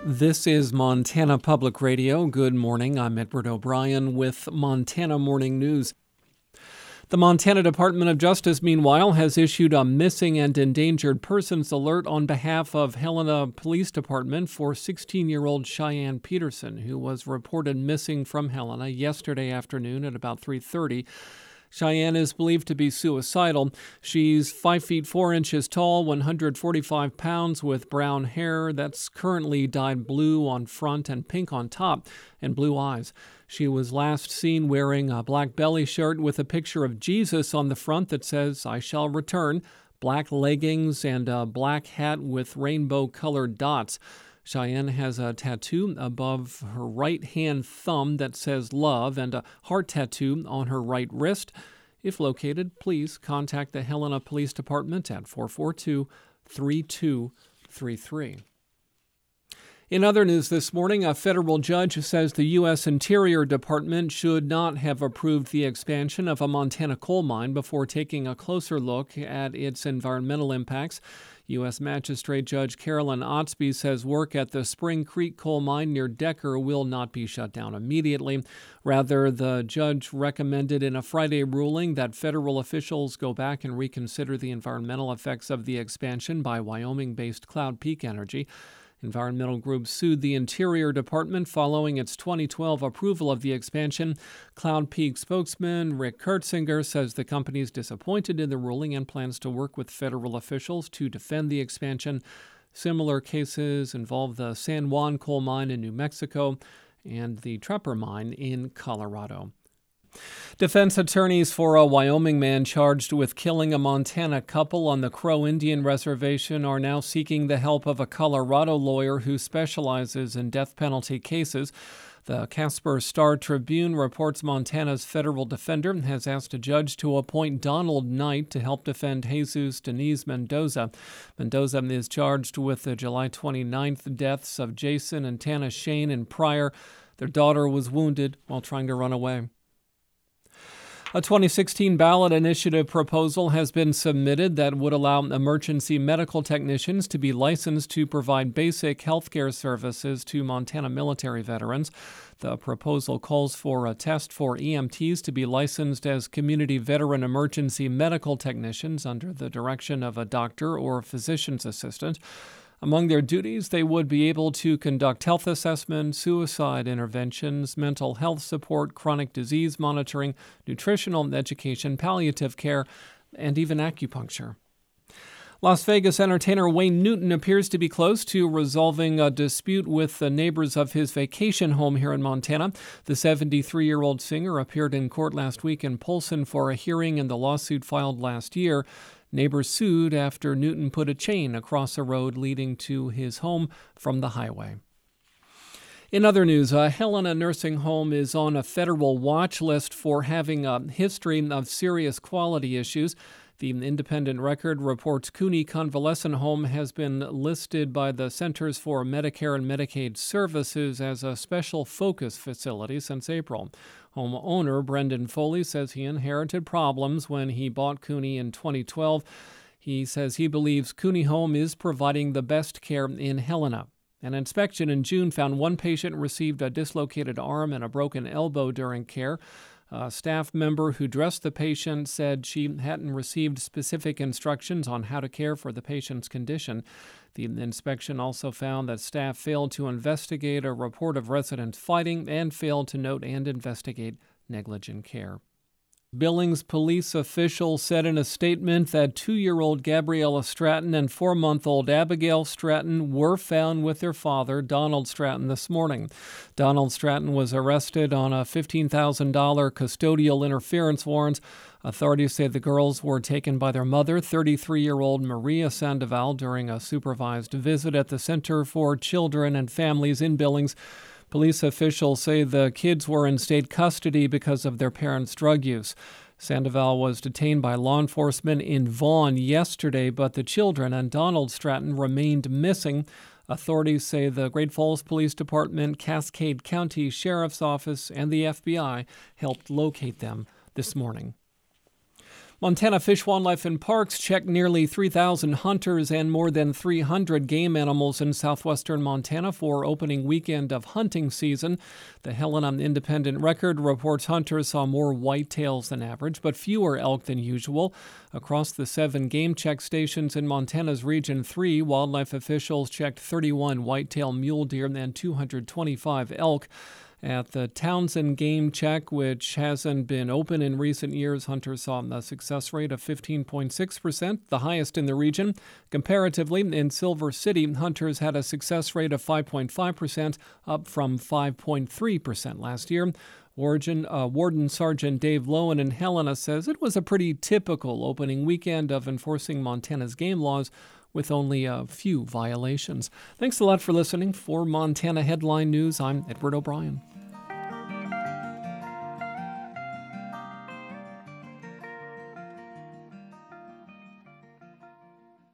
This is Montana Public Radio. Good morning. I'm Edward O'Brien with Montana Morning News. The Montana Department of Justice, meanwhile, has issued a missing and endangered persons alert on behalf of Helena Police Department for 16-year-old Cheyenne Peterson, who was reported missing from Helena yesterday afternoon at about 3:30. Cheyenne is believed to be suicidal. She's 5 feet 4 inches tall, 145 pounds, with brown hair that's currently dyed blue on front and pink on top, and blue eyes. She was last seen wearing a black belly shirt with a picture of Jesus on the front that says, "I shall return," black leggings, and a black hat with rainbow-colored dots. Cheyenne has a tattoo above her right-hand thumb that says love and a heart tattoo on her right wrist. If located, please contact the Helena Police Department at 442-3233. In other news this morning, a federal judge says the U.S. Interior Department should not have approved the expansion of a Montana coal mine before taking a closer look at its environmental impacts. U.S. Magistrate Judge Carolyn Otsby says work at the Spring Creek coal mine near Decker will not be shut down immediately. Rather, the judge recommended in a Friday ruling that federal officials go back and reconsider the environmental effects of the expansion by Wyoming-based Cloud Peak Energy. Environmental groups sued the Interior Department following its 2012 approval of the expansion. Cloud Peak spokesman Rick Kurtzinger says the company is disappointed in the ruling and plans to work with federal officials to defend the expansion. Similar cases involve the San Juan coal mine in New Mexico and the Trapper mine in Colorado. Defense attorneys for a Wyoming man charged with killing a Montana couple on the Crow Indian Reservation are now seeking the help of a Colorado lawyer who specializes in death penalty cases. The Casper Star-Tribune reports Montana's federal defender has asked a judge to appoint Donald Knight to help defend Jesus Denise Mendoza. Mendoza is charged with the July 29th deaths of Jason and Tana Shane in Pryor. Their daughter was wounded while trying to run away. A 2016 ballot initiative proposal has been submitted that would allow emergency medical technicians to be licensed to provide basic health care services to Montana military veterans. The proposal calls for a test for EMTs to be licensed as community veteran emergency medical technicians under the direction of a doctor or physician's assistant. Among their duties, they would be able to conduct health assessment, suicide interventions, mental health support, chronic disease monitoring, nutritional education, palliative care, and even acupuncture. Las Vegas entertainer Wayne Newton appears to be close to resolving a dispute with the neighbors of his vacation home here in Montana. The 73-year-old singer appeared in court last week in Polson for a hearing in the lawsuit filed last year. Neighbors sued after Newton put a chain across a road leading to his home from the highway. In other news, Helena Nursing Home is on a federal watch list for having a history of serious quality issues. The Independent Record reports Cooney Convalescent Home has been listed by the Centers for Medicare and Medicaid Services as a special focus facility since April. Homeowner Brendan Foley says he inherited problems when he bought Cooney in 2012. He says he believes Cooney Home is providing the best care in Helena. An inspection in June found one patient received a dislocated arm and a broken elbow during care. A staff member who dressed the patient said she hadn't received specific instructions on how to care for the patient's condition. The inspection also found that staff failed to investigate a report of residents fighting and failed to note and investigate negligent care. Billings police officials said in a statement that 2-year-old Gabriella Stratton and 4-month-old Abigail Stratton were found with their father, Donald Stratton, this morning. Donald Stratton was arrested on a $15,000 custodial interference warrant. Authorities say the girls were taken by their mother, 33-year-old Maria Sandoval, during a supervised visit at the Center for Children and Families in Billings. Police officials say the kids were in state custody because of their parents' drug use. Sandoval was detained by law enforcement in Vaughan yesterday, but the children and Donald Stratton remained missing. Authorities say the Great Falls Police Department, Cascade County Sheriff's Office, and the FBI helped locate them this morning. Montana Fish, Wildlife, and Parks checked nearly 3,000 hunters and more than 300 game animals in southwestern Montana for opening weekend of hunting season. The Helena Independent Record reports hunters saw more whitetails than average, but fewer elk than usual. Across the 7 game check stations in Montana's Region 3, wildlife officials checked 31 whitetail mule deer and 225 elk. At the Townsend Game Check, which hasn't been open in recent years, hunters saw a success rate of 15.6%, the highest in the region. Comparatively, in Silver City, hunters had a success rate of 5.5%, up from 5.3% last year. Warden Sergeant Dave Lowen in Helena says it was a pretty typical opening weekend of enforcing Montana's game laws, with only a few violations. Thanks a lot for listening. For Montana Headline News, I'm Edward O'Brien.